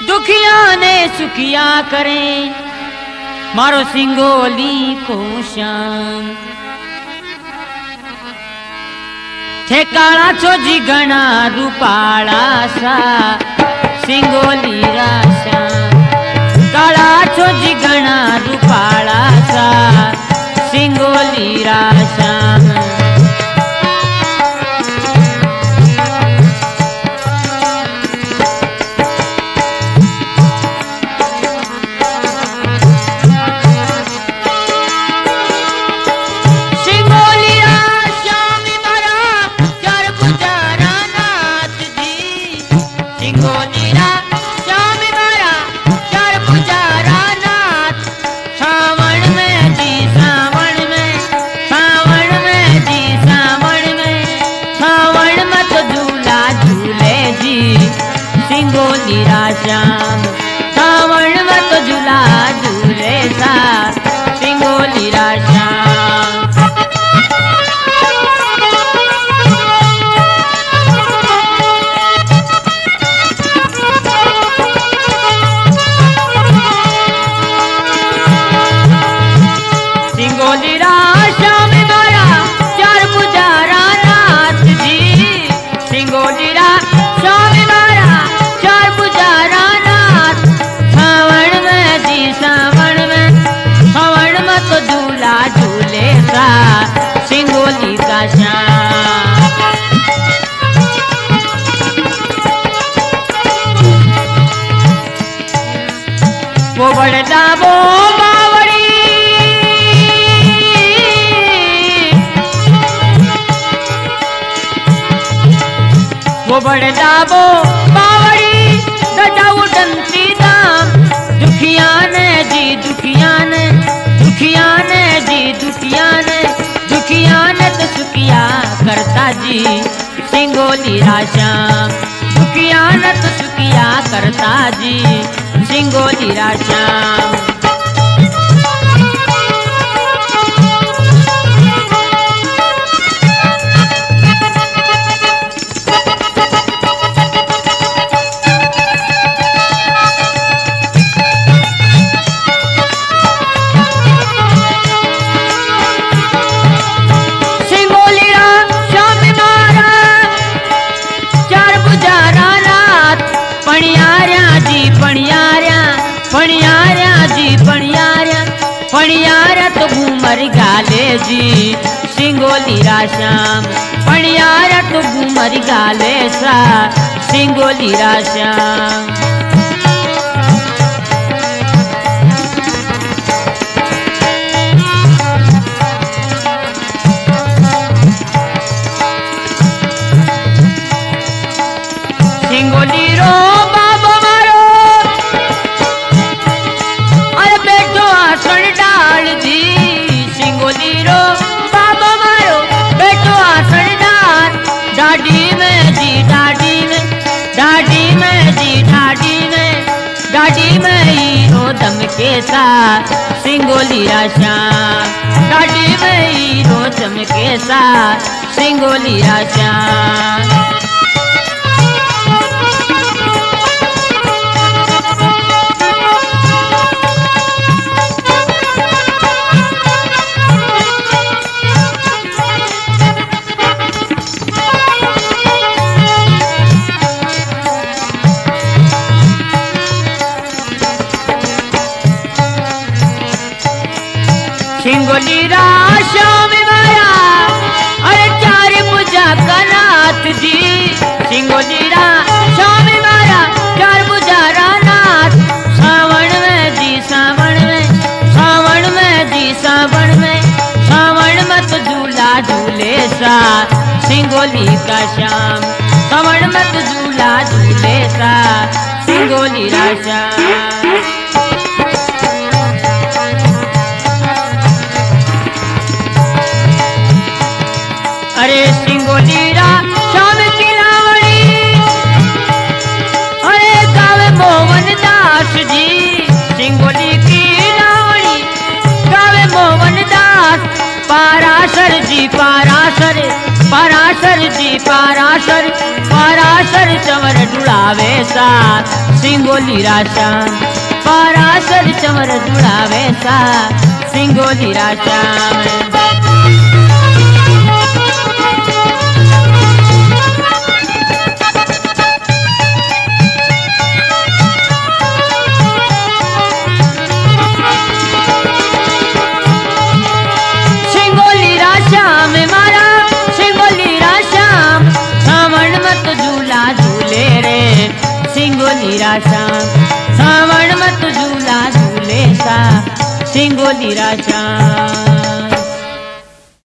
दुखिया ने सुखिया करें मारो सिंगोली को श्याम। थे काला छोजी घना रूपाला सा सिंगोली रा श्याम। काला छोजी घना रूपाला सा सिंगोली रा श्याम। श्याम सावण मत झूला झूले सा सिंगोली रा श्याम। सिंगोली रा श्याम मारा चार पुजारा नाथ जी। सिंगोली रा श्याम सिंगोली का श्याम। वो बड़दा वो बावड़ी वो बड़दा वो बावड़ी दजा उड़ती दाम। दुखिया ने जी दुखिया ने दुखिया ने जी दुखिया ने दुखिया ने तो सुखिया करता जी सिंगोली रा श्याम। दुखिया ने तो सुखिया करता जी सिंगोली रा श्याम। पणियारा तो घूमर गाले जी सिंगोली रा श्याम। पणियारा तो घूमर गाले सा सिंगोली रा श्याम। सिंगोली रो बाबा मारो अरे बैठो आसन डाल जी। सिंगोली रो बाबा मारो बैठो आसन डाल। डाडी में जी डाडी में डाडी में जी डाडी में डाडी में हीरो दम के सा सिंगोली रा श्याम। डाडी में हीरो दम के सा सिंगोली रा श्याम। सिंगोली रा श्याम माया अरे चार पूजा का नाथ जी। सिंगोली रा श्याम माया चार पूजा रा नाथ। सावण में जी सावण में सावण में जी सावण में सावण मत झूला झूले सा सिंगोली का श्याम। सावण मत झूला झूले सा सिंगोली रा श्याम। अरे सिंगोली रा श्याम की लावड़ी अरे गावे मोहन दास जी। सिंगोली की लावड़ी गावे मोहन दास। पाराशर जी पाराशर पाराशर जी पाराशर पाराशर चवर ढुड़ा जुड़ावे साथ सिंगोली राशाम पराशर चमर जुड़ावे साथ सिंगोली राशाम सिंगोली राशाम सावण मत झूला झूले सा सिंगोली राशाम